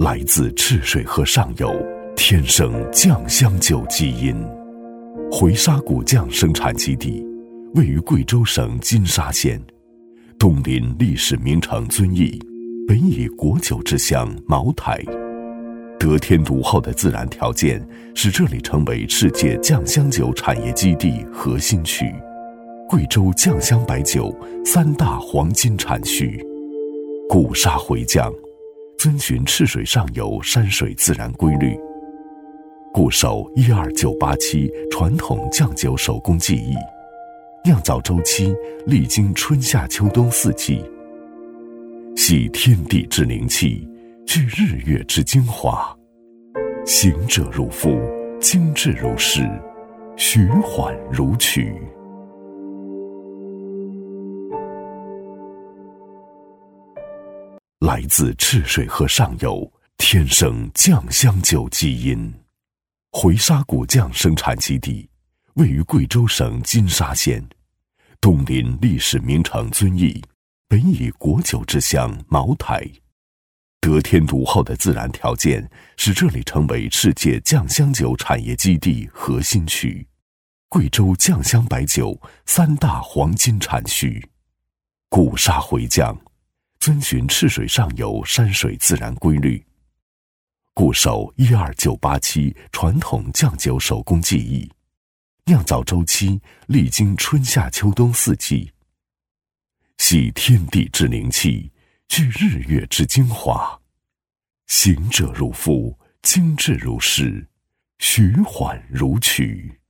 来自赤水河上游天生酱香酒基因。回沙古酱生产基地位于贵州省金沙县，东临历史名城遵义，北倚国酒之乡茅台。得天独厚的自然条件使这里成为世界酱香酒产业基地核心区，贵州酱香白酒三大黄金产区。古沙回酱遵循赤水上游山水自然规律，固守12987传统酱酒手工技艺，酿造周期历经春夏秋冬四季，吸天地之灵气，聚日月之精华，行者如肤，精致如诗，徐缓如曲。来自赤水河上游天生酱香酒基因。回沙古酱生产基地位于贵州省金沙县，东临历史名城遵义，北倚国酒之乡茅台。得天独厚的自然条件使这里成为世界酱香酒产业基地核心区，贵州酱香白酒三大黄金产区。古沙回酱遵循赤水上游山水自然规律，固守12987传统酱酒手工技艺，酿造周期历经春夏秋冬四季，吸天地之灵气，聚日月之精华，行者如肤，精致如诗，徐缓如曲。